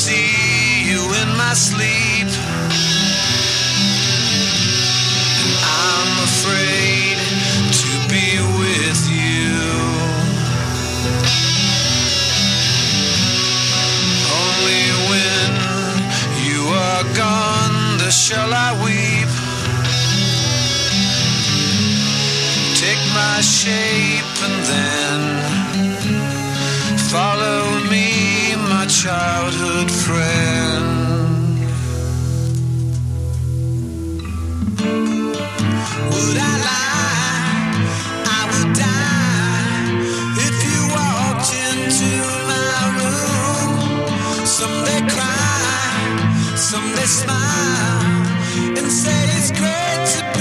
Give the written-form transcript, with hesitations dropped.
see you in my sleep. And I'm afraid to be with you. Only when you are gone shall I weep. Take my shape and then follow me, my childhood friend. Would I lie? I would die if you walked into my room. Someday cry, someday smile, and say it's great to be